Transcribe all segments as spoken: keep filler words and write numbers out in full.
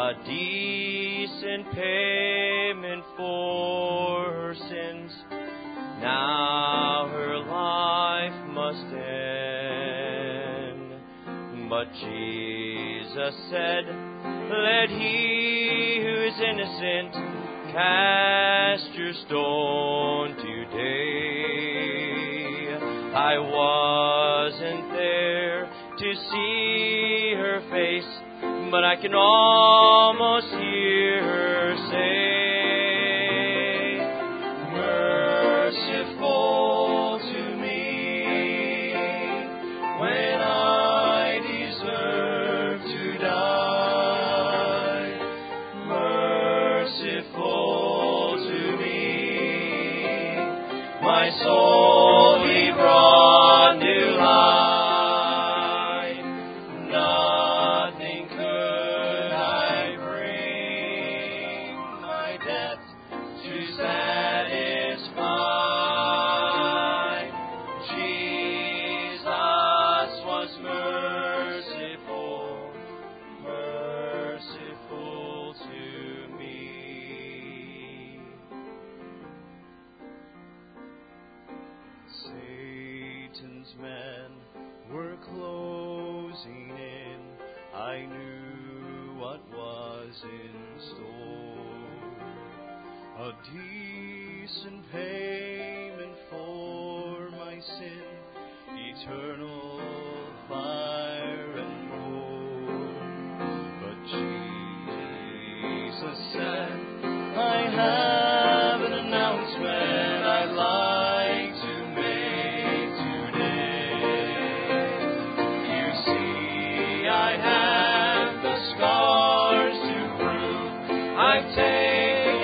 a decent payment for her sins. Now her life must end. But Jesus said, let he who is innocent cast your stone today. I wasn't there to see her face, but I can almost hear her say, merciful to me when I deserve to die. Merciful to me, my soul He brought new life. A decent payment for my sin, eternal fire and more. But Jesus said, I have an announcement I'd like to make today. You see, I have the scars to prove I've taken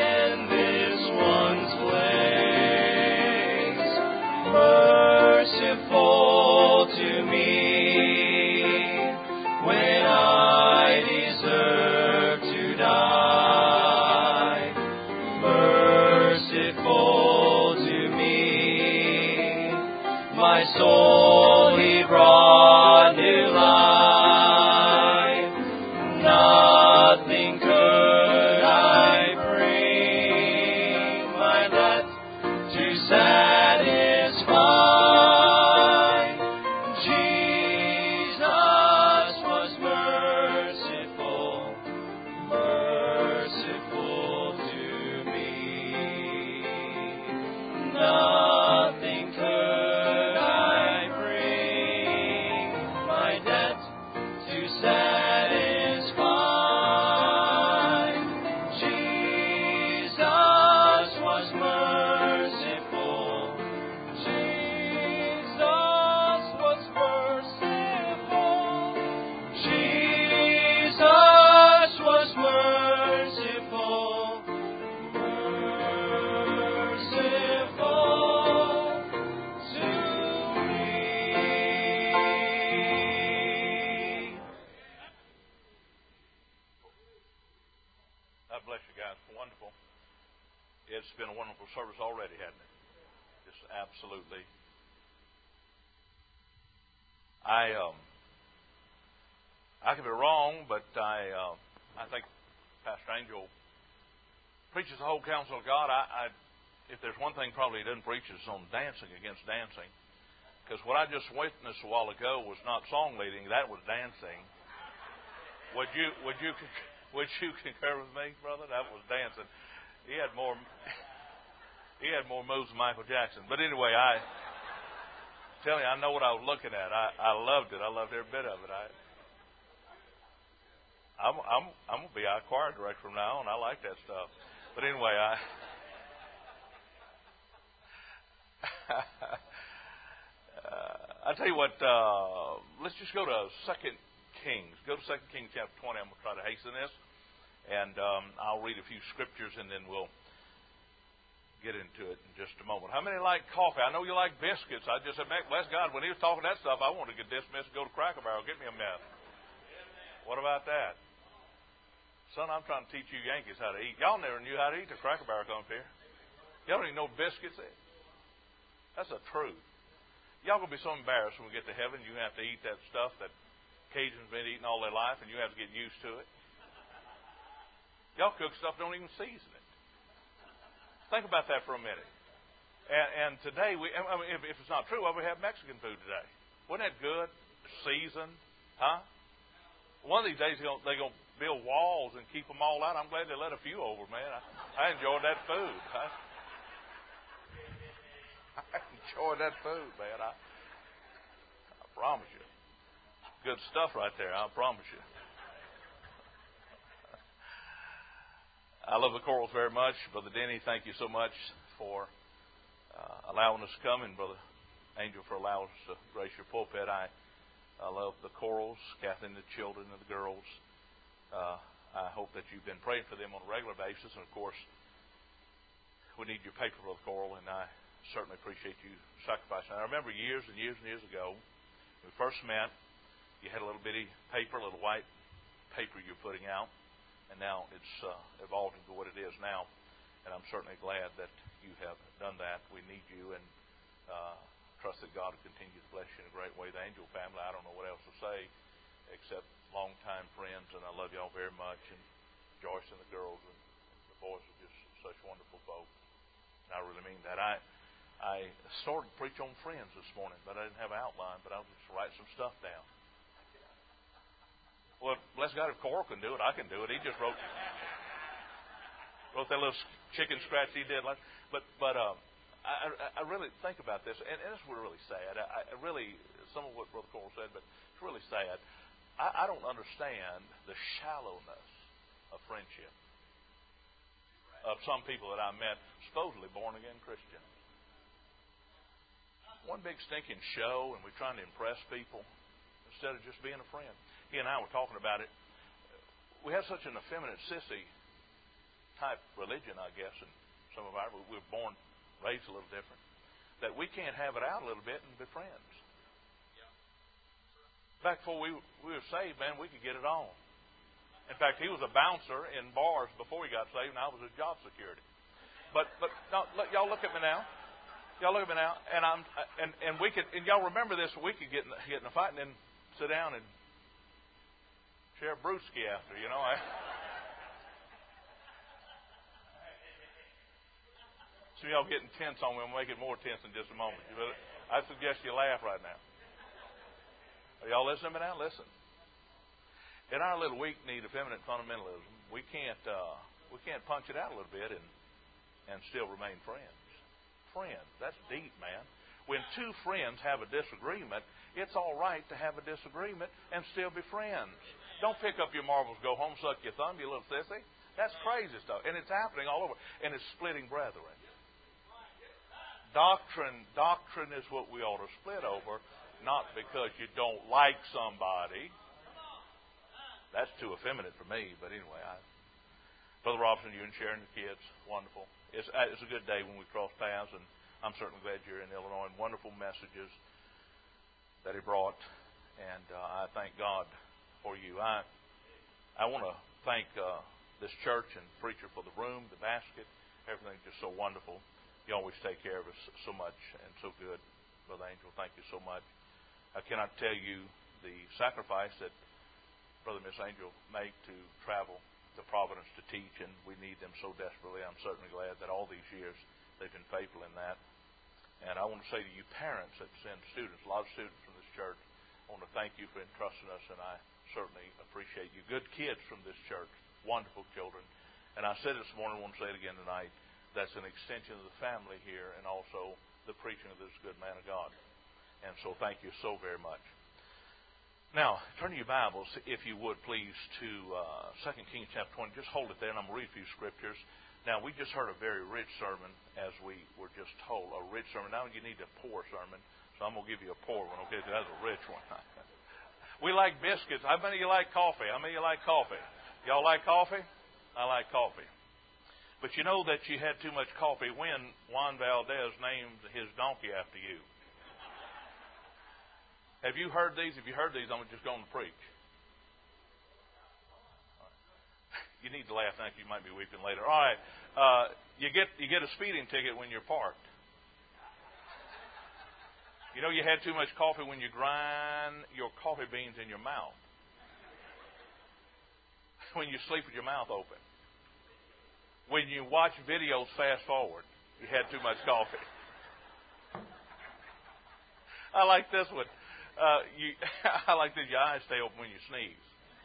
merciful to me when I deserve to die. Merciful to me, my soul He brought new life. Nothing could I bring my death to satisfy. It's been a wonderful service already, hasn't it? Just absolutely. I um, I could be wrong, but I uh, I think Pastor Angel preaches the whole counsel of God. I, I if there's one thing probably he doesn't preach is on dancing against dancing, because what I just witnessed a while ago was not song leading; that was dancing. Would you would you would you concur with me, brother? That was dancing. He had more. He had more moves than Michael Jackson. But anyway, I tell you, I know what I was looking at. I, I loved it. I loved every bit of it. I, I'm I'm I'm gonna be our choir director from now on. I like that stuff. But anyway, I. uh, I tell you what. Uh, let's just go to Second Kings. Go to Second Kings chapter twenty. I'm gonna try to hasten this. And um, I'll read a few scriptures, and then we'll get into it in just a moment. How many like coffee? I know you like biscuits. I just said, bless God, when he was talking that stuff, I wanted to get dismissed and go to Cracker Barrel. Get me a mess. What about that? Son, I'm trying to teach you Yankees how to eat. Y'all never knew how to eat the Cracker Barrel come up here. Y'all don't even know biscuits is. That's the truth. Y'all going to be so embarrassed when we get to heaven. You have to eat that stuff that Cajuns been eating all their life, and you have to get used to it. Y'all cook stuff, don't even season it. Think about that for a minute. And, and today, we, I mean, if, if it's not true, well, we have Mexican food today. Wasn't that good? Seasoned, huh? One of these days, they're going to build walls and keep them all out. I'm glad they let a few over, man. I, I enjoyed that food. I, I enjoyed that food, man. I, I promise you. Good stuff right there, I promise you. I love the Corals very much. Brother Denny, thank you so much for uh, allowing us to come, and Brother Angel for allowing us to grace your pulpit. I, I love the Corals, Kathleen, the children, and the girls. Uh, I hope that you've been praying for them on a regular basis. And, of course, we need your paper, Brother Coral, and I certainly appreciate you sacrificing. I remember years and years and years ago, when we first met, you had a little bitty paper, a little white paper you're putting out. And now it's uh, evolved into what it is now. And I'm certainly glad that you have done that. We need you, and uh, trust that God will continue to bless you in a great way. The Angel family, I don't know what else to say except longtime friends, and I love y'all very much. And Joyce and the girls and the boys are just such wonderful folks. And I really mean that. I I started to preach on friends this morning, but I didn't have an outline, but I'll just write some stuff down. Well, bless God, if Coral can do it, I can do it. He just wrote wrote that little chicken scratch he did. But but um, I, I really think about this, and, and this is really sad. I, I really, some of what Brother Coral said, but it's really sad. I, I don't understand the shallowness of friendship of some people that I met, supposedly born-again Christians. One big stinking show, and we're trying to impress people instead of just being a friend. He and I were talking about it. We have such an effeminate, sissy type religion, I guess, and some of our, we were born, raised a little different, that we can't have it out a little bit and be friends. Back before we, we were saved, man, we could get it on. In fact, he was a bouncer in bars before he got saved, and I was a job security. But but now, look, y'all look at me now. Y'all look at me now, and I'm and, and we could and y'all remember this. We could get in, get in a fight and then sit down and share brewski after, you know. I, some of y'all getting tense on me. I'll make it more tense in just a moment. I suggest you laugh right now. Are y'all listening to me now? Listen. In our little weak-kneed effeminate fundamentalism, we can't uh, we can't punch it out a little bit and and still remain friends. Friends, that's deep, man. When two friends have a disagreement, it's all right to have a disagreement and still be friends. Don't pick up your marbles, go home, suck your thumb, you little sissy. That's crazy stuff. And it's happening all over. And it's splitting brethren. Doctrine, doctrine is what we ought to split over, not because you don't like somebody. That's too effeminate for me, but anyway. I, Brother Robinson, you and Sharon, the kids, wonderful. It's, it's a good day when we cross paths, and I'm certainly glad you're in Illinois. And wonderful messages that he brought, and uh, I thank God for you. I I want to thank uh, this church and preacher for the room, the basket, everything's just so wonderful. You always take care of us so much and so good, Brother Angel. Thank you so much. I cannot tell you the sacrifice that Brother and Miss Angel make to travel to Providence to teach, and we need them so desperately. I'm certainly glad that all these years they've been faithful in that. And I want to say to you parents that send students, a lot of students from this church, I want to thank you for entrusting us, and I certainly appreciate you. Good kids from this church, wonderful children. And I said it this morning, I want to say it again tonight, that's an extension of the family here and also the preaching of this good man of God. And so thank you so very much. Now, turn your Bibles, if you would, please, to uh, Second Kings chapter twenty. Just hold it there, and I'm going to read a few scriptures. Now, we just heard a very rich sermon, as we were just told, a rich sermon. Now you need a poor sermon, so I'm going to give you a poor one, okay? That's a rich one. We like biscuits. How many of you like coffee? How many of you like coffee? Y'all like coffee? I like coffee. But you know that you had too much coffee when Juan Valdez named his donkey after you. Have you heard these? If you heard these, I'm just going to preach. You need to laugh now. You might be weeping later. All right. Uh, you get you get a speeding ticket when you're parked. You know you had too much coffee when you grind your coffee beans in your mouth. When you sleep with your mouth open. when you watch videos fast forward, you had too much coffee. I like this one. Uh, you, I like that your eyes stay open when you sneeze.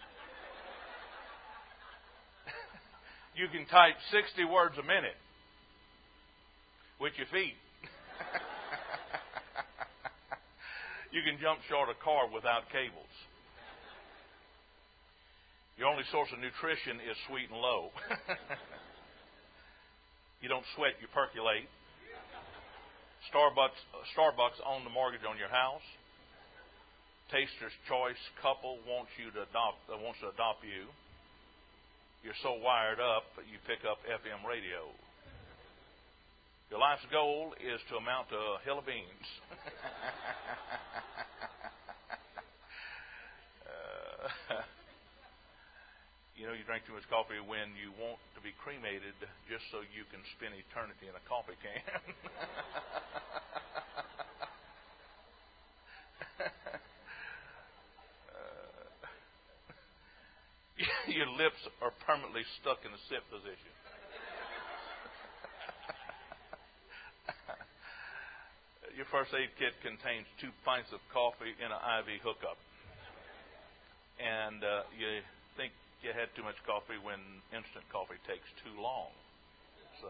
You can type sixty words a minute with your feet. You can jump short a car without cables. Your only source of nutrition is sweet and low. You don't sweat, you percolate. Starbucks, Starbucks own the mortgage on your house. Taster's Choice couple wants you to adopt, uh, wants to adopt you. You're so wired up that you pick up F M radio. Your life's goal is to amount to a hill of beans. uh, you know, you drink too much coffee when you want to be cremated just so you can spend eternity in a coffee can. Your lips are permanently stuck in the sit position. Your first aid kit contains two pints of coffee and an I V hookup. And uh, you think you had too much coffee when instant coffee takes too long. So,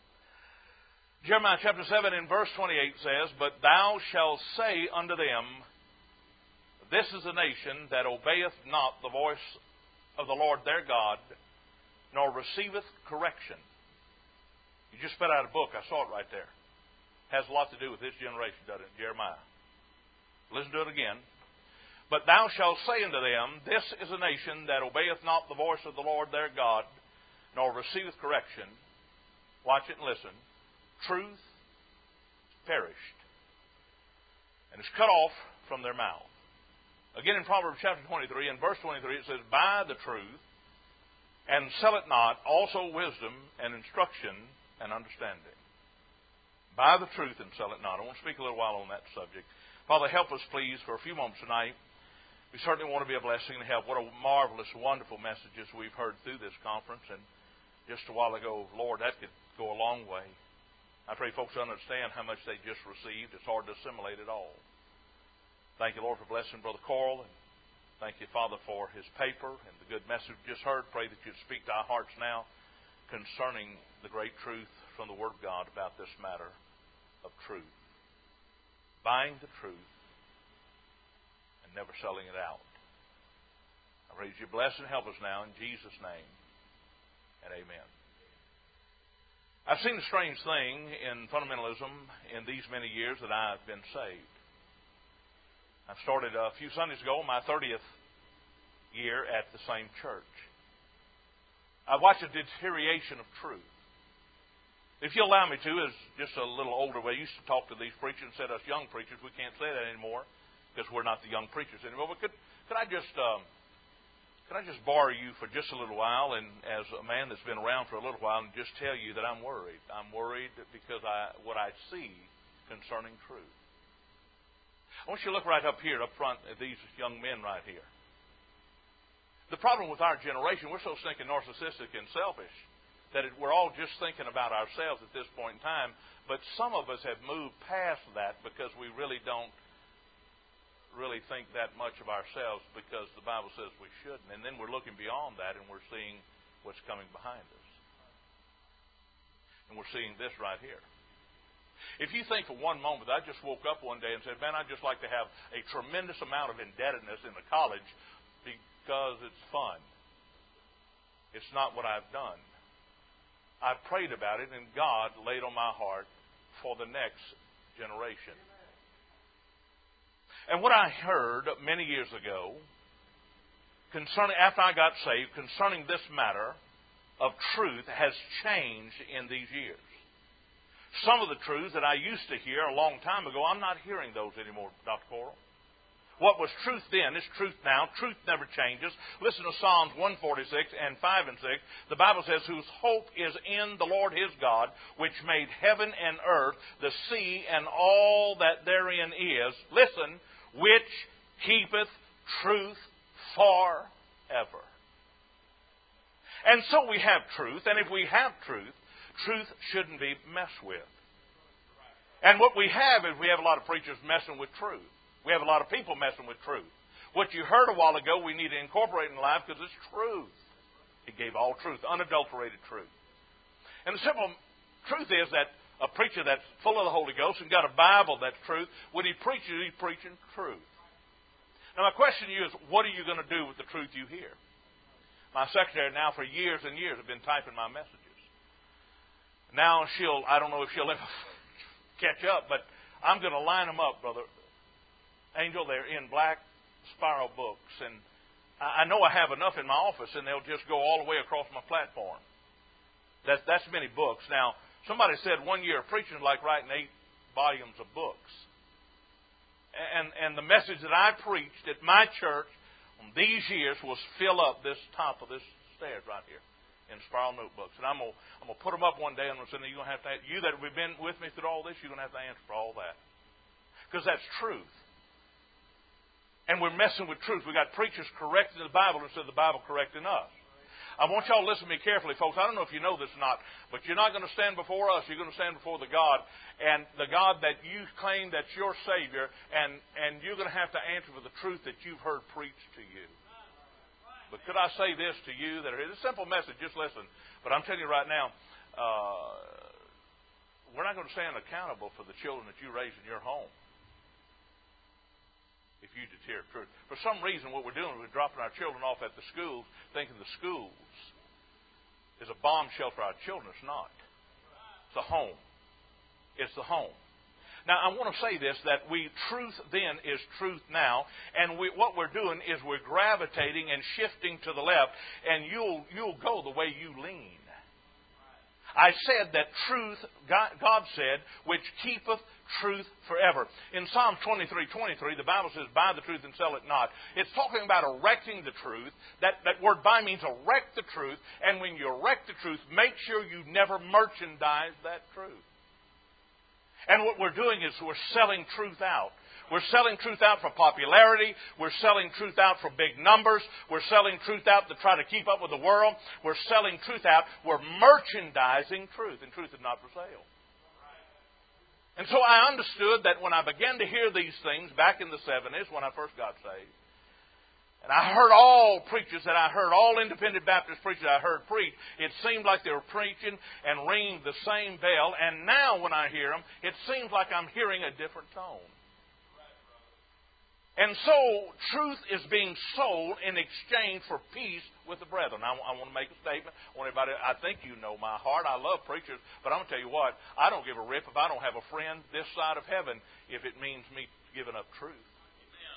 Jeremiah chapter seven in verse twenty-eight says, "But thou shalt say unto them, This is a nation that obeyeth not the voice of the Lord their God, nor receiveth correction." You just spit out a book. I saw it right there. Has a lot to do with this generation, doesn't it? Jeremiah. Listen to it again. "But thou shalt say unto them, This is a nation that obeyeth not the voice of the Lord their God, nor receiveth correction." Watch it and listen. "Truth perished, and is cut off from their mouth." Again in Proverbs chapter twenty-three, in verse twenty-three, it says, "Buy the truth, and sell it not, also wisdom and instruction and understanding." Buy the truth and sell it not. I want to speak a little while on that subject. Father, help us, please, for a few moments tonight. We certainly want to be a blessing and help. What a marvelous, wonderful messages we've heard through this conference. And just a while ago, Lord, that could go a long way. I pray folks understand how much they just received. It's hard to assimilate it all. Thank you, Lord, for blessing Brother Coral. And thank you, Father, for his paper and the good message we just heard. Pray that you'd speak to our hearts now concerning the great truth from the Word of God about this matter of truth. Buying the truth and never selling it out. I pray that you bless and help us now in Jesus' name. And amen. I've seen a strange thing in fundamentalism in these many years that I've been saved. I started a few Sundays ago, my thirtieth year at the same church. I watched a deterioration of truth. If you allow me to, as just a little older way, I used to talk to these preachers and said, us young preachers, we can't say that anymore because we're not the young preachers anymore. But could, could I just um, could I just borrow you for just a little while, and as a man that's been around for a little while, and just tell you that I'm worried. I'm worried because I what I see concerning truth. I want you to look right up here, up front, at these young men right here. The problem with our generation, we're so stinking narcissistic and selfish that it, we're all just thinking about ourselves at this point in time. But some of us have moved past that because we really don't really think that much of ourselves because the Bible says we shouldn't. And then we're looking beyond that and we're seeing what's coming behind us. And we're seeing this right here. If you think for one moment, I just woke up one day and said, man, I'd just like to have a tremendous amount of indebtedness in the college because it's fun. It's not what I've done. I prayed about it, and God laid on my heart for the next generation. And what I heard many years ago, concerning after I got saved, concerning this matter of truth has changed in these years. Some of the truths that I used to hear a long time ago, I'm not hearing those anymore, Doctor Coral. What was truth then is truth now. Truth never changes. Listen to Psalms one forty-six and five and six. The Bible says, whose hope is in the Lord his God, which made heaven and earth, the sea, and all that therein is. Listen, which keepeth truth forever. And so we have truth, and if we have truth, truth shouldn't be messed with. And what we have is we have a lot of preachers messing with truth. We have a lot of people messing with truth. What you heard a while ago, we need to incorporate in life because it's truth. It gave all truth, unadulterated truth. And the simple truth is that a preacher that's full of the Holy Ghost and got a Bible that's truth, when he preaches, he's preaching truth. Now my question to you is, what are you going to do with the truth you hear? My secretary now for years and years have been typing my messages. Now she'll, I don't know if she'll ever catch up, but I'm going to line them up, Brother Angel. They're in black spiral books, and I know I have enough in my office, and they'll just go all the way across my platform. That's, that's many books. Now, somebody said one year preaching is like writing eight volumes of books. And, and the message that I preached at my church on these years was fill up this top of this stairs right here in spiral notebooks. And I'm going I'm to put them up one day, and I'm going to say, you're going to have to, you that have been with me through all this, you're going to have to answer for all that. Because that's truth. And we're messing with truth. We've got preachers correcting the Bible instead of the Bible correcting us. I want y'all to listen to me carefully, folks. I don't know if you know this or not, but you're not going to stand before us. You're going to stand before the God, and the God that you claim that's your Savior, and, and you're going to have to answer for the truth that you've heard preached to you. But could I say this to you? That it's a simple message. Just listen. But I'm telling you right now, uh, we're not going to stand accountable for the children that you raise in your home. If you deter truth. For some reason, what we're doing is we're dropping our children off at the schools, thinking the schools is a bombshell for our children. It's not. It's a home. It's the home. Now, I want to say this, that we truth then is truth now, and we, what we're doing is we're gravitating and shifting to the left, and you'll you'll go the way you lean. I said that truth, God, God said, which keepeth truth forever. In Psalm twenty-three twenty-three, the Bible says, buy the truth and sell it not. It's talking about erecting the truth. That, that word buy means erect the truth. And when you erect the truth, make sure you never merchandise that truth. And what we're doing is we're selling truth out. We're selling truth out for popularity. We're selling truth out for big numbers. We're selling truth out to try to keep up with the world. We're selling truth out. We're merchandising truth, and truth is not for sale. And so I understood that when I began to hear these things back in the seventies, when I first got saved, and I heard all preachers that I heard, all independent Baptist preachers I heard preach, it seemed like they were preaching and ringing the same bell. And now when I hear them, it seems like I'm hearing a different tone. And so, truth is being sold in exchange for peace with the brethren. I, I want to make a statement. I want everybody, I think you know my heart. I love preachers. But I'm going to tell you what, I don't give a rip if I don't have a friend this side of heaven if it means me giving up truth. Amen.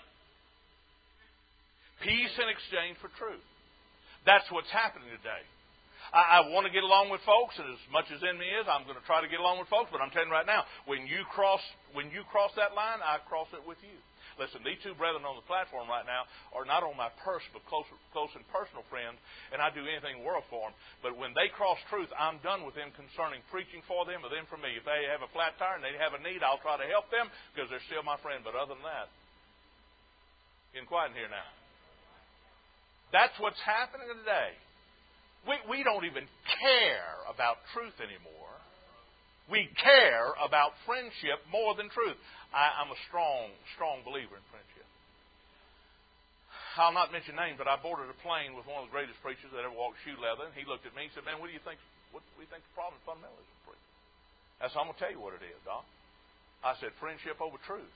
Peace in exchange for truth. That's what's happening today. I, I want to get along with folks, and as much as in me is, I'm going to try to get along with folks. But I'm telling you right now, when you cross, when you cross that line, I cross it with you. Listen, these two brethren on the platform right now are not on my purse, but close, close and personal friends, and I do anything in the world for them. But when they cross truth, I'm done with them concerning preaching for them or them for me. If they have a flat tire and they have a need, I'll try to help them because they're still my friend. But other than that, getting quiet in here now. That's what's happening today. We, we don't even care about truth anymore. We care about friendship more than truth. I, I'm a strong, strong believer in friendship. I'll not mention names, but I boarded a plane with one of the greatest preachers that ever walked shoe leather, and he looked at me and said, "Man, what do you think? What do you think the problem is fundamentalism for you?" I said, "I'm going to tell you what it is, Doc." I said, "Friendship over truth."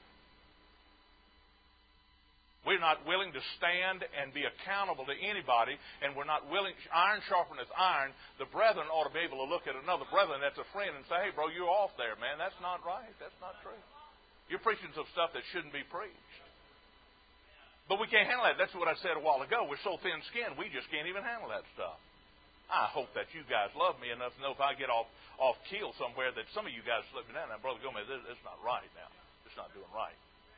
We're not willing to stand and be accountable to anybody, and we're not willing. Iron sharpeneth iron. The brethren ought to be able to look at another brethren that's a friend and say, "Hey, bro, you're off there, man. That's not right. That's not true. You're preaching some stuff that shouldn't be preached." But we can't handle that. That's what I said a while ago. We're so thin-skinned, we just can't even handle that stuff. I hope that you guys love me enough to know if I get off off keel somewhere that some of you guys slip me down. Now, Brother Gomez, this is not right now. It's not doing right.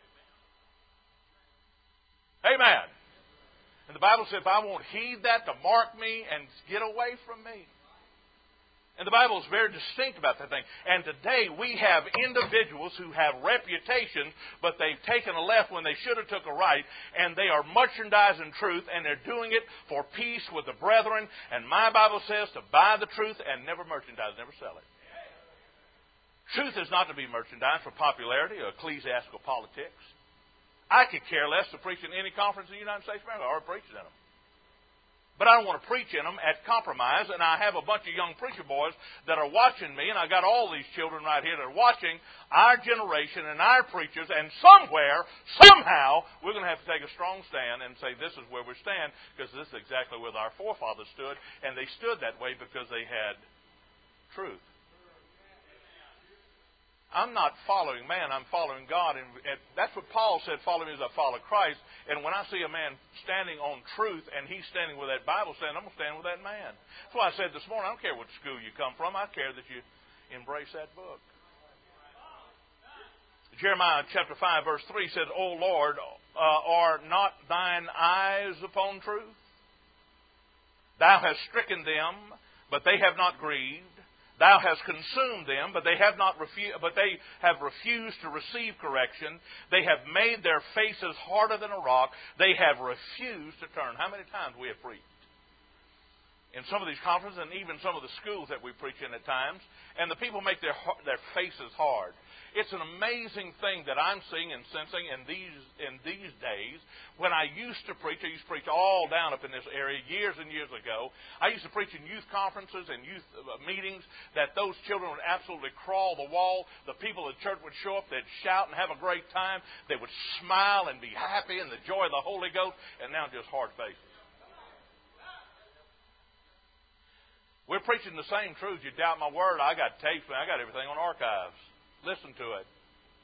Amen. And the Bible says, if I won't heed that to mark me and get away from me. And the Bible is very distinct about that thing. And today we have individuals who have reputations, but they've taken a left when they should have took a right, and they are merchandising truth, and they're doing it for peace with the brethren. And my Bible says to buy the truth and never merchandise, never sell it. Truth is not to be merchandised for popularity or ecclesiastical politics. I could care less to preach in any conference in the United States of America. I already preached in them. But I don't want to preach in them at compromise, and I have a bunch of young preacher boys that are watching me, and I got all these children right here that are watching our generation and our preachers, and somewhere, somehow, we're going to have to take a strong stand and say this is where we stand, because this is exactly where our forefathers stood, and they stood that way because they had truth. I'm not following man, I'm following God. And that's what Paul said, follow me as I follow Christ. And when I see a man standing on truth and he's standing with that Bible stand, I'm going to stand with that man. That's why I said this morning, I don't care what school you come from, I care that you embrace that book. Jeremiah chapter five verse three says, O Lord, uh, are not thine eyes upon truth? Thou hast stricken them, but they have not grieved. Thou hast consumed them, but they have not refu- but they have refused to receive correction. They have made their faces harder than a rock. They have refused to turn. How many times we have preached in some of these conferences, and even some of the schools that we preach in at times, and the people make their their faces hard. It's an amazing thing that I'm seeing and sensing in these in these days. When I used to preach, I used to preach all down up in this area years and years ago. I used to preach in youth conferences and youth meetings that those children would absolutely crawl the wall. The people of the church would show up, they'd shout and have a great time. They would smile and be happy in the joy of the Holy Ghost, and now just hard faces. We're preaching the same truth. You doubt my word, I got tapes, man. I got everything on archives. Listen to it.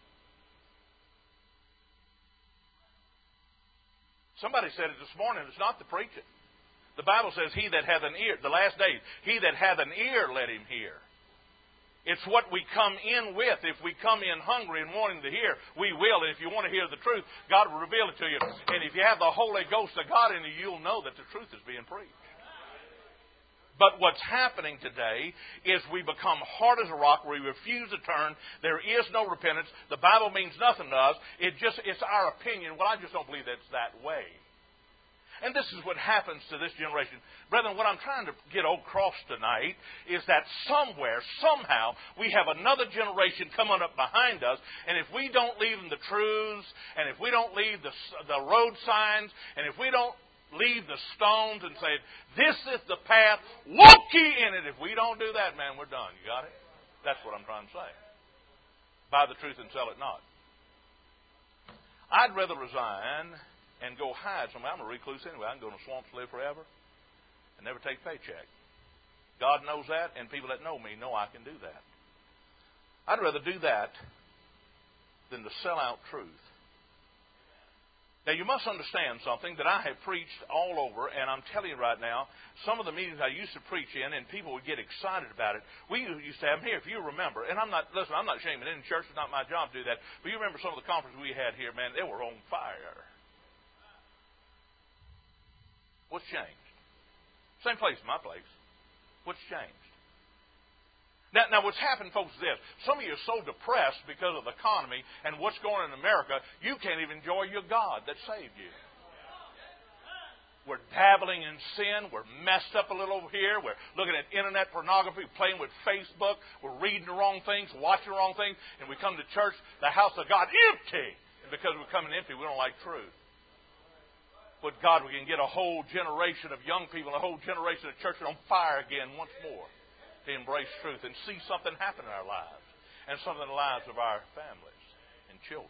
Somebody said it this morning. It's not the preaching. The Bible says, he that hath an ear, the last days, he that hath an ear, let him hear. It's what we come in with. If we come in hungry and wanting to hear, we will. And if you want to hear the truth, God will reveal it to you. And if you have the Holy Ghost of God in you, you'll know that the truth is being preached. But what's happening today is we become hard as a rock. We refuse to turn. There is no repentance. The Bible means nothing to us. It just it's our opinion. Well, I just don't believe that's that way. And this is what happens to this generation. Brethren, what I'm trying to get across tonight is that somewhere, somehow, we have another generation coming up behind us, and if we don't leave them the truths, and if we don't leave the, the road signs, and if we don't leave the stones and say, this is the path, walk ye in it. If we don't do that, man, we're done. You got it? That's what I'm trying to say. Buy the truth and sell it not. I'd rather resign and go hide somewhere. I'm a recluse anyway. I can go in the swamps, live forever, and never take a paycheck. God knows that, and people that know me know I can do that. I'd rather do that than to sell out truth. Now, you must understand something that I have preached all over, and I'm telling you right now, some of the meetings I used to preach in, and people would get excited about it. We used to have them here, if you remember, and I'm not, listen, I'm not shaming in church, it's not my job to do that, but you remember some of the conferences we had here, man, they were on fire. What's changed? Same place, my place. What's changed? Now, now, what's happened, folks, is this. Some of you are so depressed because of the economy and what's going on in America, you can't even enjoy your God that saved you. We're dabbling in sin. We're messed up a little over here. We're looking at internet pornography, playing with Facebook. We're reading the wrong things, watching the wrong things. And we come to church, the house of God, empty. And because we're coming empty, we don't like truth. But God, we can get a whole generation of young people, a whole generation of churches on fire again once more. To embrace truth and see something happen in our lives and something in the lives of our families and children.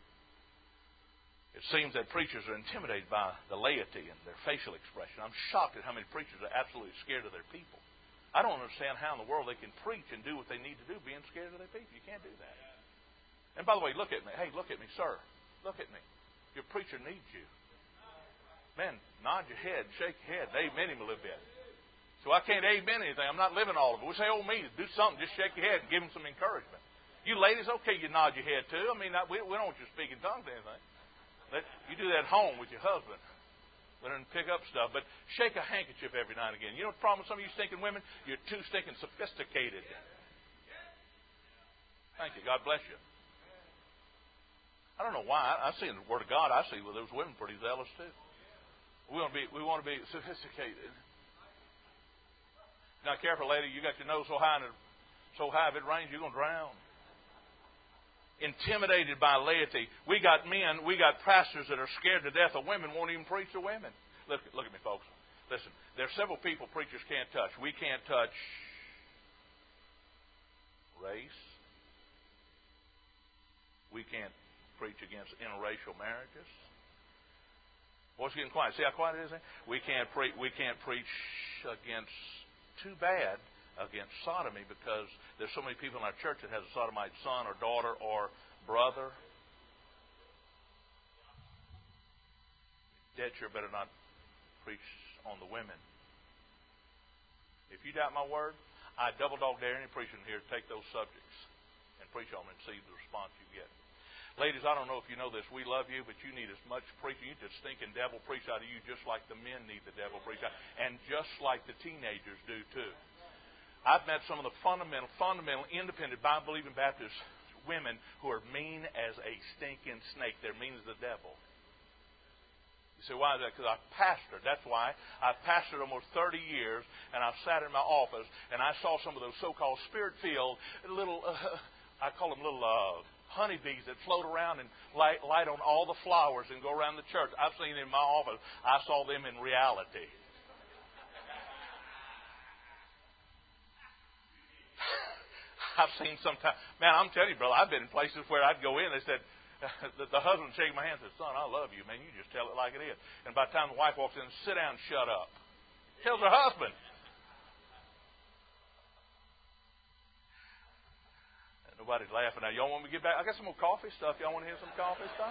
It seems that preachers are intimidated by the laity and their facial expression. I'm shocked at how many preachers are absolutely scared of their people. I don't understand how in the world they can preach and do what they need to do being scared of their people. You can't do that. And by the way, look at me. Hey, look at me, sir. Look at me. Your preacher needs you. Man, nod your head, shake your head, amen him a little bit. So I can't amen anything. I'm not living all of it. We say, oh, me, do something. Just shake your head and give him some encouragement. You ladies, okay, you nod your head too. I mean, we, we don't want you to speak in tongues or anything. Let, you do that at home with your husband. Let them pick up stuff. But shake a handkerchief every now and again. You know the problem with some of you stinking women? You're too stinking sophisticated. Thank you. God bless you. I don't know why. I see in the Word of God, I see well, those women pretty zealous too. We want to be, we want to be sophisticated. Now, careful, lady. You got your nose so high, and so high if it rains, you're going to drown. Intimidated by laity. We got men, we got pastors that are scared to death of women, won't even preach to women. Look, look at me, folks. Listen, there are several people preachers can't touch. We can't touch race. We can't preach against interracial marriages. What's getting quiet? See how quiet it is? Eh? We can't pre- we can't preach against, too bad, against sodomy, because there's so many people in our church that has a sodomite son or daughter or brother. Dead sure better not preach on the women. If you doubt my word, I double dog dare any preacher here to take those subjects and preach on them and see the response you get. Ladies, I don't know if you know this. We love you, but you need as much preaching. You just stinking devil preach out of you just like the men need the devil preach out. And just like the teenagers do too. I've met some of the fundamental, fundamental, independent, Bible-believing Baptist women who are mean as a stinking snake. They're mean as the devil. You say, why is that? Because I've pastored. That's why. I've pastored almost thirty years, and I've sat in my office, and I saw some of those so-called spirit-filled little, uh, I call them little uh, honeybees that float around and light, light on all the flowers and go around the church. I've seen them in my office. I saw them in reality. I've seen sometimes, man, I'm telling you, brother, I've been in places where I'd go in, they said, the, the husband shaking my hand and said, son, I love you, man, you just tell it like it is. And by the time the wife walks in, sit down and shut up. Tells her husband. And nobody's laughing. Now, y'all want me to get back? I got some more coffee stuff. Y'all want to hear some coffee stuff?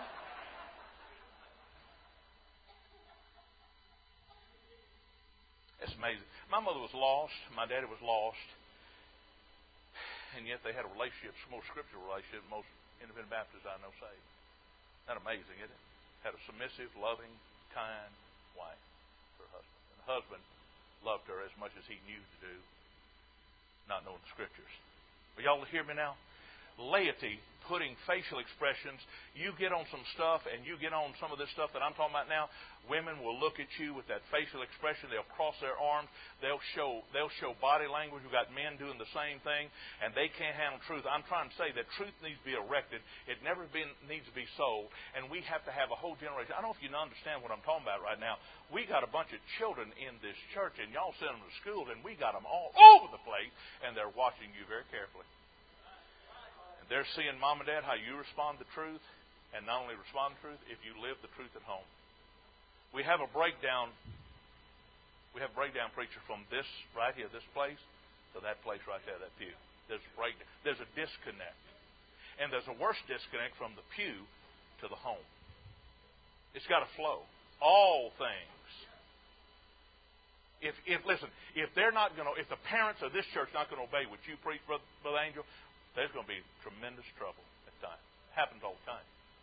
It's amazing. My mother was lost. My daddy was lost. And yet they had a relationship, more scriptural relationship, most independent Baptists I know say. Isn't that amazing, isn't it? Had a submissive, loving, kind wife for her husband. And the husband loved her as much as he knew to do, not knowing the scriptures. Are y'all hear me now? Laity, putting facial expressions. You get on some stuff and you get on some of this stuff that I'm talking about now, women will look at you with that facial expression. They'll cross their arms. They'll show they'll show body language. We've got men doing the same thing, and they can't handle truth. I'm trying to say that truth needs to be erected. It never been, needs to be sold, and we have to have a whole generation. I don't know if you understand what I'm talking about right now. We got a bunch of children in this church, and y'all send them to school, and we got them all over the place, and they're watching you very carefully. They're seeing, Mom and Dad, how you respond to truth, and not only respond to truth, if you live the truth at home. We have a breakdown. We have a breakdown preacher from this right here, this place, to that place right there, that pew. There's a breakdown. There's a disconnect. And there's a worse disconnect from the pew to the home. It's got to flow. All things. If, if listen, if they're not going to, if the parents of this church are not going to obey what you preach, Brother, Brother Angel, there's going to be tremendous trouble at times. It happens all the time.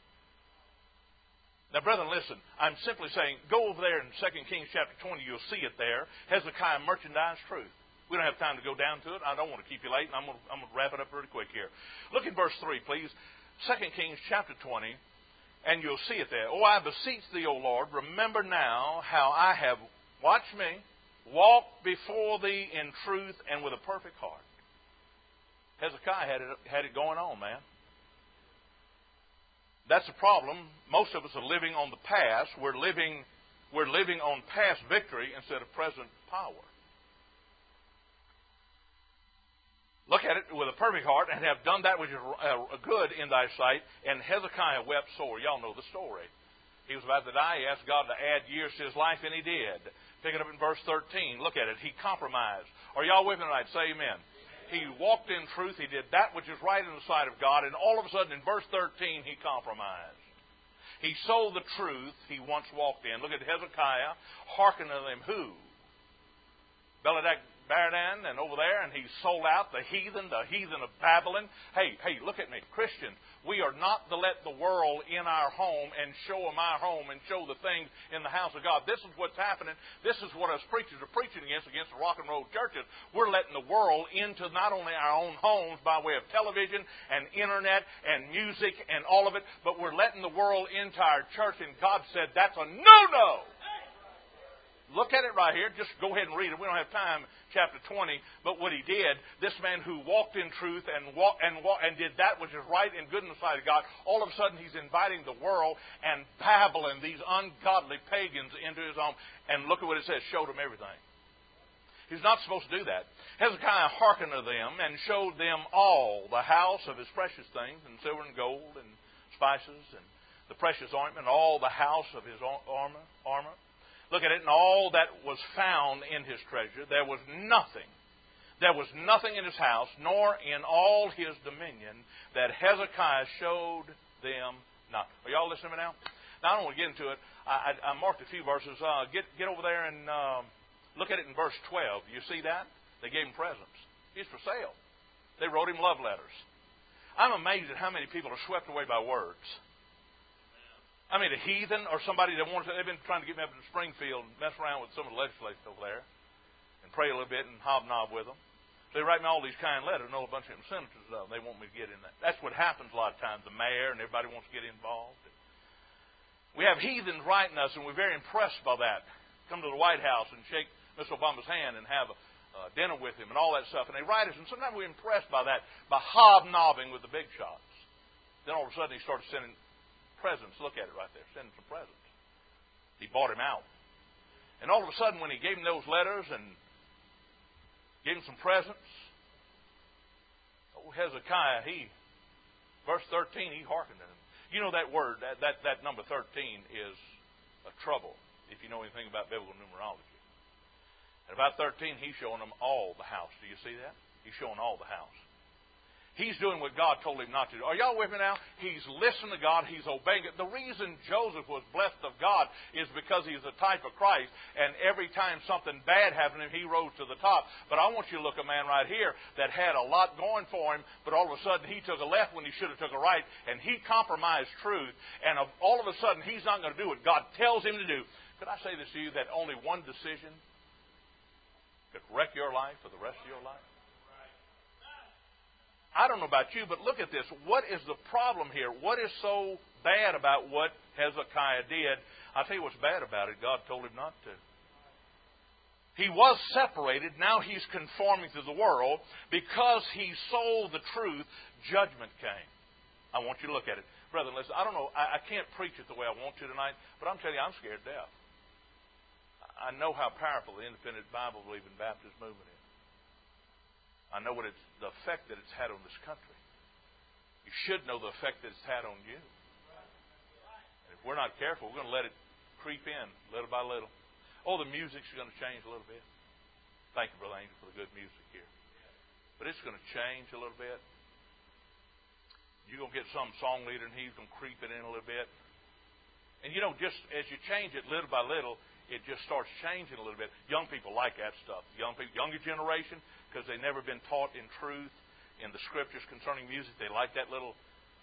Now, brethren, listen. I'm simply saying, go over there in Second Kings chapter twenty. You'll see it there. Hezekiah merchandised truth. We don't have time to go down to it. I don't want to keep you late, and I'm going to, I'm going to wrap it up really quick here. Look at verse three, please. Second Kings chapter twenty, and you'll see it there. Oh, I beseech thee, O Lord, remember now how I have, watch me, walked before thee in truth and with a perfect heart. Hezekiah had it, had it going on, man. That's the problem. Most of us are living on the past. We're living, we're living on past victory instead of present power. Look at it with a perfect heart and have done that which is good in thy sight. And Hezekiah wept sore. Y'all know the story. He was about to die. He asked God to add years to his life, and he did. Pick it up in verse thirteen. Look at it. He compromised. Are y'all with me tonight? Say amen. He walked in truth. He did that which is right in the sight of God. And all of a sudden, in verse thirteen, he compromised. He sold the truth he once walked in. Look at Hezekiah. Hearken to them who? Baradan and over there, and he's sold out the heathen, the heathen of Babylon. Hey, hey, look at me, Christians. We are not to let the world in our home and show them our home and show the things in the house of God. This is what's happening. This is what us preachers are preaching against, against the rock and roll churches. We're letting the world into not only our own homes by way of television and internet and music and all of it, but we're letting the world into our church, and God said that's a no-no. Look at it right here. Just go ahead and read it. We don't have time, chapter twenty. But what he did, this man who walked in truth and walk, and, walk, and did that which is right and good in the sight of God, all of a sudden he's inviting the world and Babylon, these ungodly pagans, into his home. And look at what it says, showed them everything. He's not supposed to do that. Hezekiah hearkened to them and showed them all the house of his precious things, and silver and gold and spices and the precious ointment, all the house of his armor. armor. Look at it, and all that was found in his treasure. There was nothing. There was nothing in his house, nor in all his dominion, that Hezekiah showed them not. Are y'all listening to me now? Now, I don't want to get into it. I, I, I marked a few verses. Uh, get, get over there and uh, look at it in verse twelve. You see that? They gave him presents. He's for sale. They wrote him love letters. I'm amazed at how many people are swept away by words. I mean, a heathen or somebody that wants to, they've been trying to get me up in Springfield and mess around with some of the legislators over there and pray a little bit and hobnob with them. They write me all these kind letters, know a bunch of them senators of them. They want me to get in that. That's what happens a lot of times. The mayor and everybody wants to get involved. We have heathens writing us, and we're very impressed by that. Come to the White House and shake Mister Obama's hand and have a uh, dinner with him and all that stuff. And they write us, and sometimes we're impressed by that, by hobnobbing with the big shots. Then all of a sudden he started sending presents. Look at it right there. Sending some presents. He bought him out. And all of a sudden when he gave him those letters and gave him some presents, oh, Hezekiah, he, verse thirteen, he hearkened to him. You know that word, that, that, that number thirteen is a trouble, if you know anything about biblical numerology. At about thirteen, he's showing them all the house. Do you see that? He's showing all the house. He's doing what God told him not to do. Are y'all with me now? He's listening to God. He's obeying it. The reason Joseph was blessed of God is because he's a type of Christ. And every time something bad happened to him, he rose to the top. But I want you to look at a man right here that had a lot going for him, but all of a sudden he took a left when he should have took a right, and he compromised truth. And all of a sudden he's not going to do what God tells him to do. Could I say this to you, that only one decision could wreck your life for the rest of your life? I don't know about you, but look at this. What is the problem here? What is so bad about what Hezekiah did? I'll tell you what's bad about it. God told him not to. He was separated. Now he's conforming to the world. Because he sold the truth, judgment came. I want you to look at it. Brethren, listen, I don't know. I, I can't preach it the way I want to tonight, but I'm telling you, I'm scared to death. I know how powerful the independent Bible-believing Baptist movement is. I know what it's, the effect that it's had on this country. You should know the effect that it's had on you. And if we're not careful, we're going to let it creep in little by little. Oh, the music's going to change a little bit. Thank you, Brother Angel, for the good music here. But it's going to change a little bit. You're going to get some song leader, and he's going to creep it in a little bit. And you know, just as you change it little by little, it just starts changing a little bit. Young people like that stuff. Young people, younger generation, because they've never been taught in truth in the scriptures concerning music. They like that little.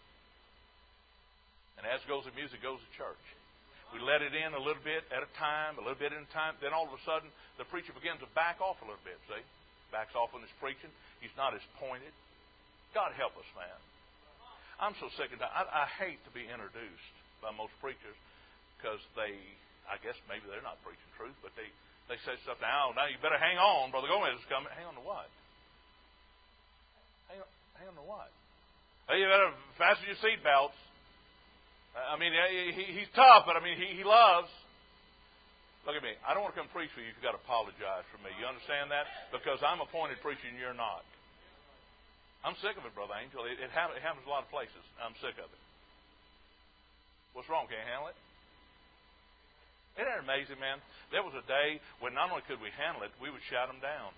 And as goes the music, goes the church. We let it in a little bit at a time, a little bit at a time. Then all of a sudden, the preacher begins to back off a little bit, see? Backs off when he's preaching. He's not as pointed. God help us, man. I'm so sick of that. I, I hate to be introduced by most preachers because they, I guess maybe they're not preaching truth, but they, they say stuff, now, now you better hang on, Brother Gomez is coming. Hang on to what? Hang on, hang on to what? Hey, you better fasten your seatbelts. I mean, he, he's tough, but I mean, he, he loves. Look at me. I don't want to come preach for you if you've got to apologize for me. You understand that? Because I'm appointed preacher and you're not. I'm sick of it, Brother Angel. It, it, happens, it happens a lot of places. I'm sick of it. What's wrong? Can't handle it? Isn't that amazing, man? There was a day when not only could we handle it, we would shout them down.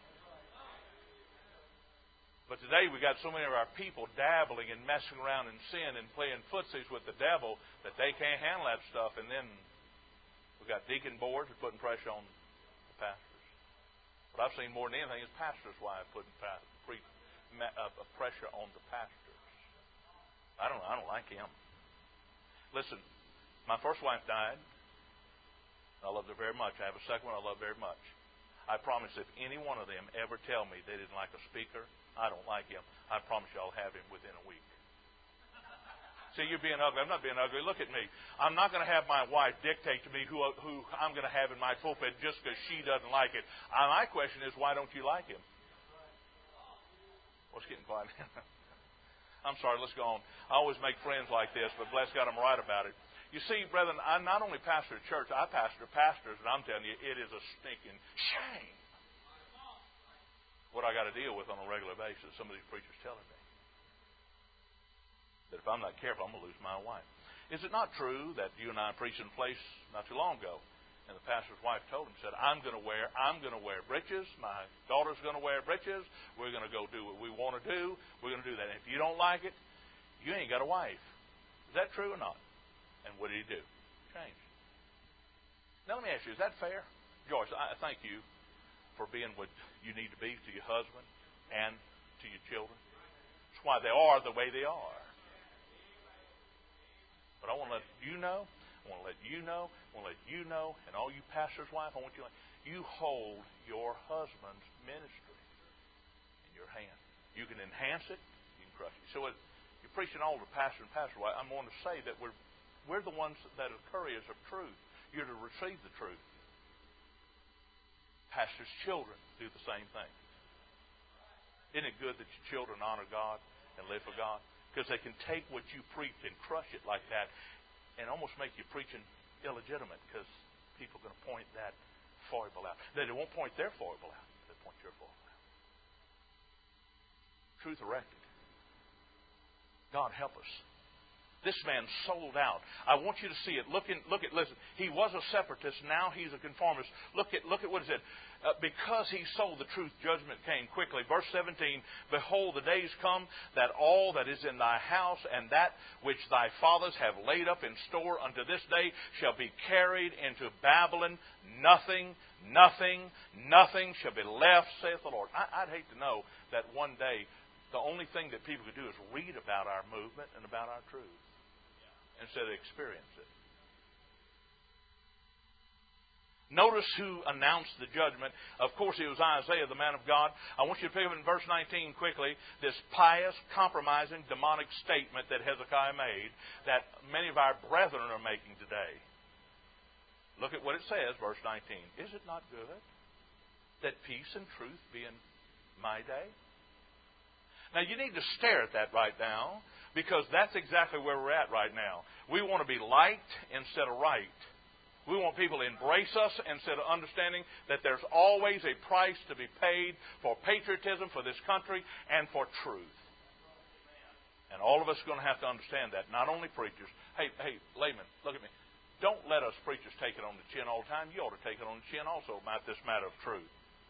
But today we got so many of our people dabbling and messing around in sin and playing footsies with the devil that they can't handle that stuff. And then we got deacon boards putting pressure on the pastors. What I've seen more than anything is pastors' wives putting pre, uh, pressure on the pastors. I don't. I don't like him. Listen, my first wife died. I loved her very much. I have a second one I love very much. I promise if any one of them ever tell me they didn't like a speaker, I don't like him, I promise you I'll have him within a week. See, you're being ugly. I'm not being ugly. Look at me. I'm not going to have my wife dictate to me who who I'm going to have in my pulpit just because she doesn't like it. Uh, my question is, why don't you like him? What's getting quiet? I'm sorry, let's go on. I always make friends like this, but bless God, I'm right about it. You see, brethren, I not only pastor a church, I pastor pastors, and I'm telling you, it is a stinking shame what I got to deal with on a regular basis. Some of these preachers telling me that if I'm not careful, I'm going to lose my wife. Is it not true that you and I preached in a place not too long ago, and the pastor's wife told him, said, I'm going to wear, I'm going to wear breeches. My daughter's going to wear breeches. We're going to go do what we want to do. We're going to do that. And if you don't like it, you ain't got a wife. Is that true or not? And what did he do? Changed. Now let me ask you, is that fair? Joyce, I thank you for being what you need to be to your husband and to your children. That's why they are the way they are. But I want to let you know, I want to let you know, I want to let you know, and all you pastors' wives, I want you to know, you hold your husband's ministry in your hand. You can enhance it, you can crush it. So it, you're preaching all the pastor and pastor wife. I'm going to say that we're We're the ones that are couriers of truth. You're to receive the truth. Pastors' children do the same thing. Isn't it good that your children honor God and live for God? Because they can take what you preach and crush it like that and almost make you preaching illegitimate because people are going to point that foible out. They won't point their foible out. They point your foible out. Truth erected. God help us. This man sold out. I want you to see it. Look, in, look at, listen. He was a separatist. Now he's a conformist. Look at, look at what it said. Uh, because he sold the truth, judgment came quickly. Verse seventeen, behold, the days come that all that is in thy house and that which thy fathers have laid up in store unto this day shall be carried into Babylon. Nothing, nothing, nothing shall be left, saith the Lord. I, I'd hate to know that one day the only thing that people could do is read about our movement and about our truth instead of experience it. Notice who announced the judgment. Of course, it was Isaiah, the man of God. I want you to pick up in verse nineteen quickly this pious, compromising, demonic statement that Hezekiah made that many of our brethren are making today. Look at what it says, verse nineteen. Is it not good that peace and truth be in my day? Now, you need to stare at that right now, because that's exactly where we're at right now. We want to be liked instead of right. We want people to embrace us instead of understanding that there's always a price to be paid for patriotism, for this country, and for truth. And all of us are going to have to understand that. Not only preachers. Hey, hey, layman, look at me. Don't let us preachers take it on the chin all the time. You ought to take it on the chin also about this matter of truth.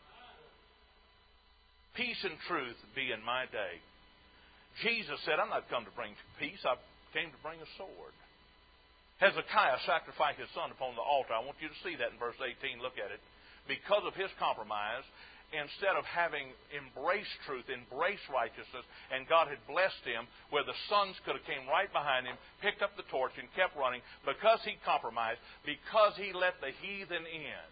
Peace and truth be in my day. Jesus said, I'm not come to bring peace. I came to bring a sword. Hezekiah sacrificed his son upon the altar. I want you to see that in verse eighteen. Look at it. Because of his compromise, instead of having embraced truth, embraced righteousness, and God had blessed him, where the sons could have came right behind him, picked up the torch, and kept running, because he compromised, because he let the heathen in,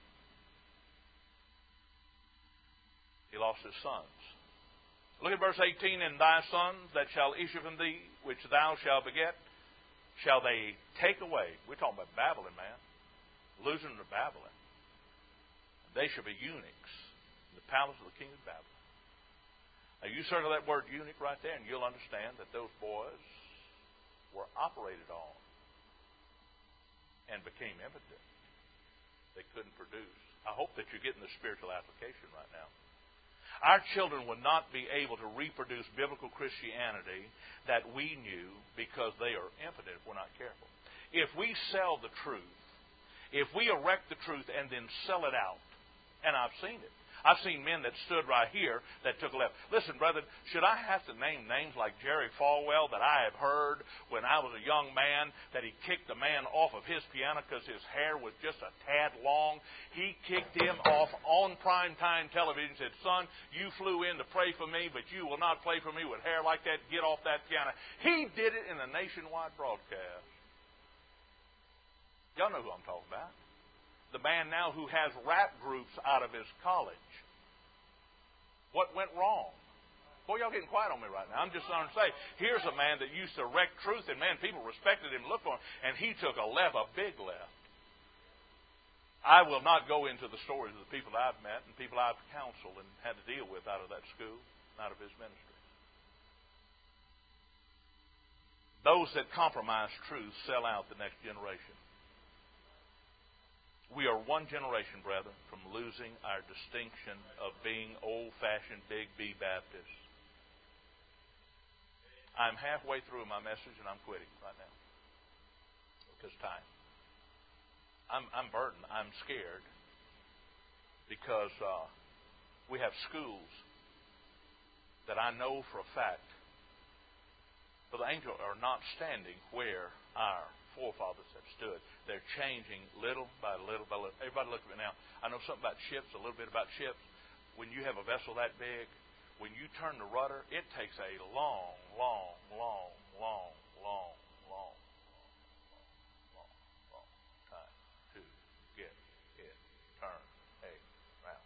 he lost his sons. Look at verse eighteen. And thy sons that shall issue from thee, which thou shalt beget, shall they take away. We're talking about Babylon, man. Losing to Babylon. They shall be eunuchs in the palace of the king of Babylon. Now you circle that word eunuch right there, and you'll understand that those boys were operated on and became impotent. They couldn't produce. I hope that you're getting the spiritual application right now. Our children would not be able to reproduce biblical Christianity that we knew because they are impotent if we're not careful. If we sell the truth, if we erect the truth and then sell it out, and I've seen it. I've seen men that stood right here that took a left. Listen, brother, should I have to name names like Jerry Falwell that I have heard when I was a young man that he kicked a man off of his piano because his hair was just a tad long? He kicked him off on primetime television and said, son, you flew in to pray for me, but you will not pray for me with hair like that. Get off that piano. He did it in a nationwide broadcast. Y'all know who I'm talking about. The man now who has rap groups out of his college. What went wrong? Boy, y'all getting quiet on me right now. I'm just trying to say, here's a man that used to wreck truth, and man, people respected him, looked for him, and he took a left, a big left. I will not go into the stories of the people I've met and people I've counseled and had to deal with out of that school, out of his ministry. Those that compromise truth sell out the next generation. We are one generation, brethren, from losing our distinction of being old-fashioned Big B Baptists. I'm halfway through my message and I'm quitting right now because time. I'm, I'm burdened. I'm scared because uh, we have schools that I know for a fact, for the angels are not standing where our forefathers have stood. They're changing little by little by little. Everybody look at me now. I know something about ships, a little bit about ships. When you have a vessel that big, when you turn the rudder, it takes a long, long, long, long, long, long, long, long, long time to get it turned around.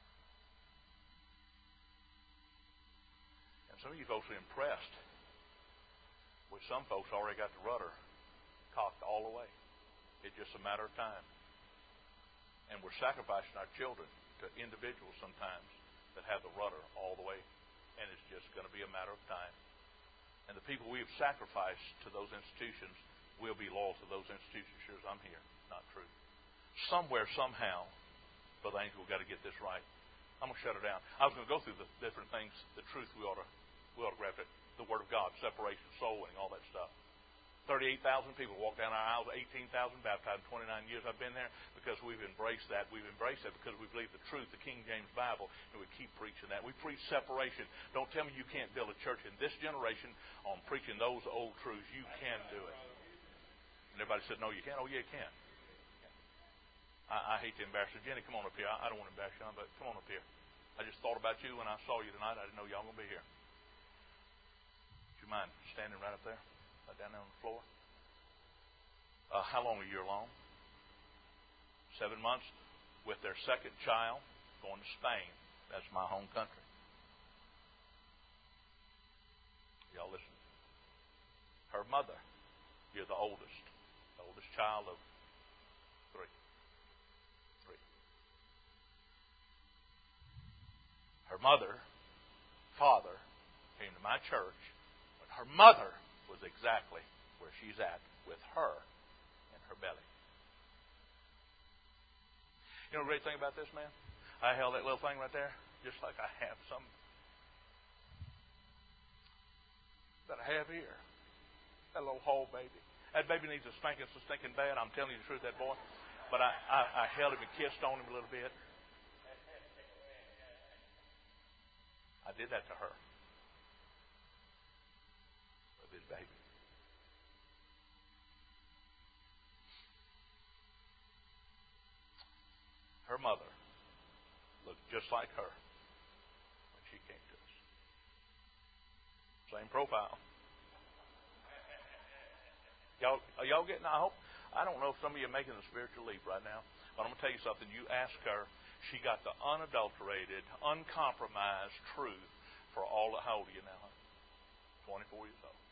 And some of you folks are impressed with some folks already got the rudder cocked all the way. It's just a matter of time. And we're sacrificing our children to individuals sometimes that have the rudder all the way. And it's just going to be a matter of time. And the people we have sacrificed to those institutions will be loyal to those institutions sure as I'm here. Not true. Somewhere, somehow, Brother Angel, we've got to get this right. I'm going to shut it down. I was going to go through the different things, the truth we ought to, we ought to grab it. The Word of God, separation, soul winning, all that stuff. thirty-eight thousand people walked down our aisles, eighteen thousand baptized in twenty-nine years I've been there because we've embraced that. We've embraced that because we believe the truth, the King James Bible, and we keep preaching that. We preach separation. Don't tell me you can't build a church in this generation on preaching those old truths. You can do it. And everybody said, no, you can't. Oh, yeah, you can. I, I hate to embarrass you. Jenny, come on up here. I, I don't want to embarrass you, but come on up here. I just thought about you when I saw you tonight. I didn't know y'all going to be here. Would you mind standing right up there? Down there on the floor. Uh, how long? A year long? Seven months with their second child going to Spain. That's my home country. Y'all listen. Her mother, you're the oldest. The oldest child of three. Three. Her mother, father, came to my church when her mother was exactly where she's at with her in her belly. You know the great thing about this, man? I held that little thing right there just like I have some that I have here. That little whole baby. That baby needs a spanking so stinking bad. I'm telling you the truth, that boy. But I, I, I held him and kissed on him a little bit. I did that to her. His baby. Her mother looked just like her when she came to us. Same profile. Y'all, are y'all getting? I hope. I don't know if some of you are making a spiritual leap right now, but I'm going to tell you something. You ask her. She got the unadulterated, uncompromised truth for all. How old are you now? twenty-four years old.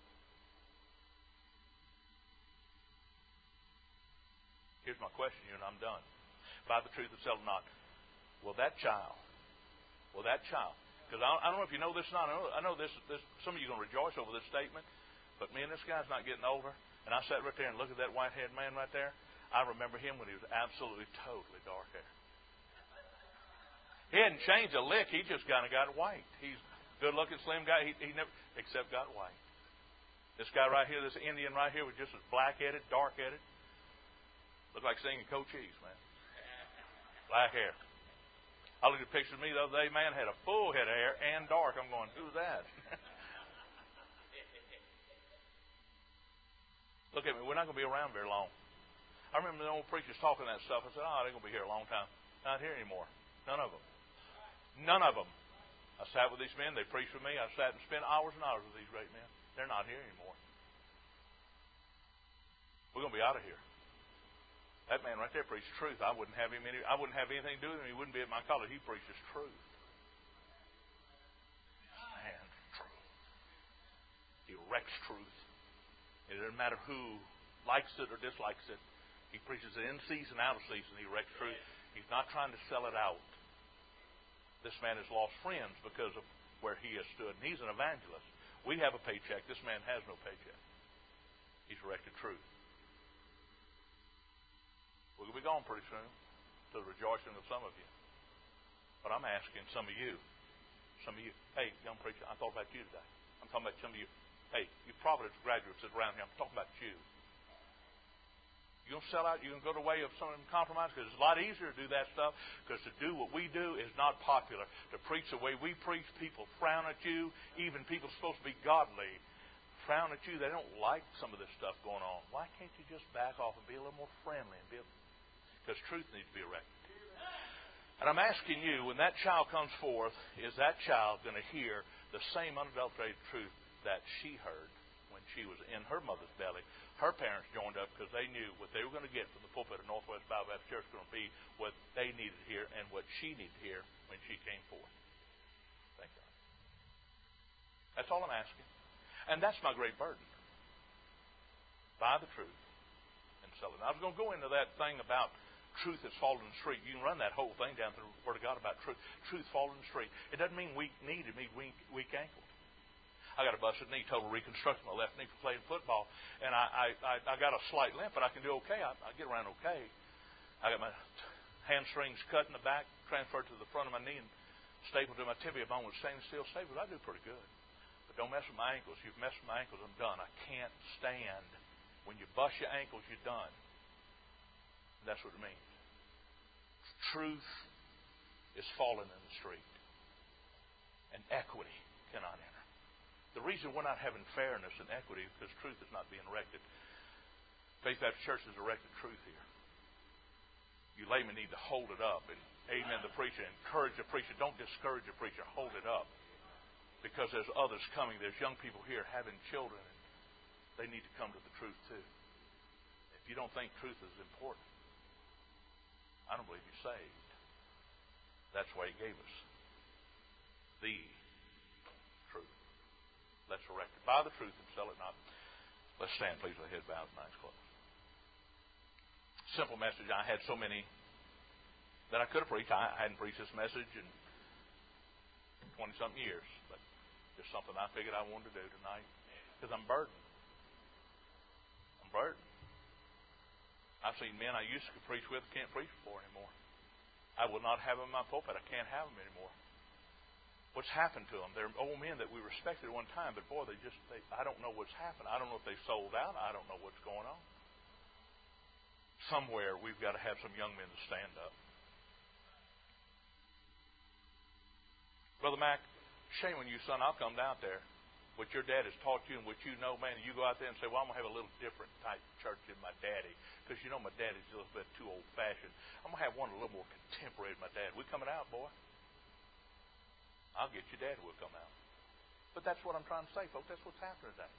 Here's my question to you, and I'm done. By the truth itself, not. Will that child, will that child, because I, I don't know if you know this or not, I know, I know this, this, some of you are going to rejoice over this statement, but man, this guy's not getting older. And I sat right there and looked at that white-haired man right there. I remember him when he was absolutely, totally dark hair. He hadn't changed a lick. He just kind of got white. He's a good-looking, slim guy. He, he never, except got white. This guy right here, this Indian right here, was just as black-headed, dark-headed. Looked like singing Cochise, man. Black hair. I looked at pictures of me the other day, man, had a full head of hair and dark. I'm going, who's that? Look at me, we're not going to be around very long. I remember the old preachers talking that stuff. I said, oh, they're going to be here a long time. Not here anymore. None of them. None of them. I sat with these men. They preached with me. I sat and spent hours and hours with these great men. They're not here anymore. We're going to be out of here. That man right there preached truth. I wouldn't have him any. I wouldn't have anything to do with him. He wouldn't be at my college. He preaches truth. Man, truth. He wrecks truth. It doesn't matter who likes it or dislikes it. He preaches it in season, out of season. He wrecks truth. He's not trying to sell it out. This man has lost friends because of where he has stood. And he's an evangelist. We have a paycheck. This man has no paycheck. He's wrecked truth. We're going to be gone pretty soon, to the rejoicing of some of you. But I'm asking some of you, some of you, hey, young preacher, I thought about you today. I'm talking about some of you. Hey, you Providence graduates that are around here, I'm talking about you. You're going to sell out, you're going to go the way of some of them compromise, because it's a lot easier to do that stuff, because to do what we do is not popular. To preach the way we preach, people frown at you. Even people supposed to be godly frown at you. They don't like some of this stuff going on. Why can't you just back off and be a little more friendly and be a Because truth needs to be erected. And I'm asking you, when that child comes forth, is that child going to hear the same unadulterated truth that she heard when she was in her mother's belly? Her parents joined up because they knew what they were going to get from the pulpit of Northwest Bible Baptist Church was going to be what they needed to hear and what she needed to hear when she came forth. Thank God. That's all I'm asking. And that's my great burden. Buy the truth and sell it. Now, I was going to go into that thing about truth that's fallen in the street. You can run that whole thing down to the Word of God about truth. Truth falling in the street. It doesn't mean weak-kneed. It means weak, weak-ankled. I got a busted knee, total reconstruction of my left knee for playing football. And I, I, I got a slight limp, but I can do okay. I, I get around okay. I got my hamstrings cut in the back, transferred to the front of my knee, and stapled to my tibia bone with stainless steel staples. I do pretty good. But don't mess with my ankles. You've messed with my ankles, I'm done. I can't stand. When you bust your ankles, you're done. That's what it means. Truth is fallen in the street. And equity cannot enter. The reason we're not having fairness and equity is because truth is not being erected. Faith Baptist Church has erected truth here. You laymen need to hold it up. And amen the preacher. Encourage the preacher. Don't discourage the preacher. Hold it up. Because there's others coming. There's young people here having children. And they need to come to the truth too. If you don't think truth is important, I don't believe you're saved. That's why He gave us the truth. Let's erect it. Buy the truth and sell it not. Let's stand, please, with our head bowed and eyes closed. Simple message. I had so many that I could have preached. I hadn't preached this message in twenty-something years, but just something I figured I wanted to do tonight because I'm burdened. I'm burdened. I've seen men I used to preach with can't preach for anymore. I will not have them in my pulpit. I can't have them anymore. What's happened to them? They're old men that we respected at one time, but boy, they just, they, I don't know what's happened. I don't know if they sold out. I don't know what's going on. Somewhere we've got to have some young men to stand up. Brother Mac, shame on you, son. I'll come down there. What your dad has taught you and what you know, man, you go out there and say, well, I'm going to have a little different type church than my daddy. Because you know my daddy's a little bit too old-fashioned. I'm going to have one a little more contemporary than my dad. We coming out, boy? I'll get your dad. We'll come out. But that's what I'm trying to say, folks. That's what's happening today.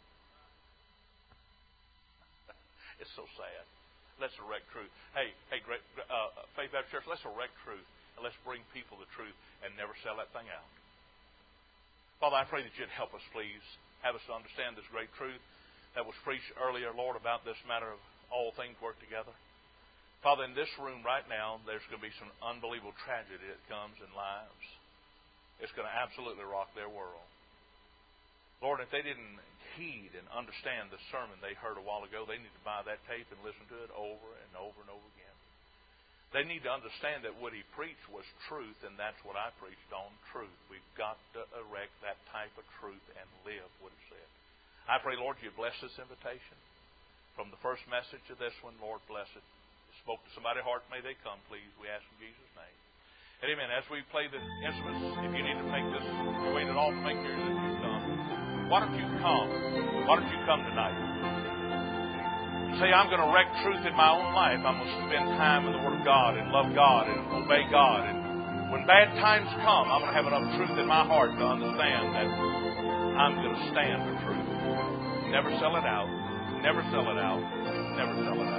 It's so sad. Let's erect truth. Hey, hey, great, uh, Faith Baptist Church, let's erect truth. And let's bring people the truth and never sell that thing out. Father, I pray that you'd help us, please. Have us to understand this great truth that was preached earlier, Lord, about this matter of all things work together. Father, in this room right now, there's going to be some unbelievable tragedy that comes in lives. It's going to absolutely rock their world. Lord, if they didn't heed and understand the sermon they heard a while ago, they need to buy that tape and listen to it over and over and over again. They need to understand that what he preached was truth, and that's what I preached on, truth. We've got to erect that type of truth and live what it said. I pray, Lord, you bless this invitation. From the first message to this one, Lord, bless it. It spoke to somebody's heart. May they come, please. We ask in Jesus' name. And amen. As we play the instruments, if you need to make this, you wait at all to make sure that you've come. Why don't you come? Why don't you come tonight? You say, I'm going to wreck truth in my own life. I'm going to spend time in the Word of God and love God and obey God. And when bad times come, I'm going to have enough truth in my heart to understand that I'm going to stand for truth. Never sell it out. Never sell it out. Never sell it out.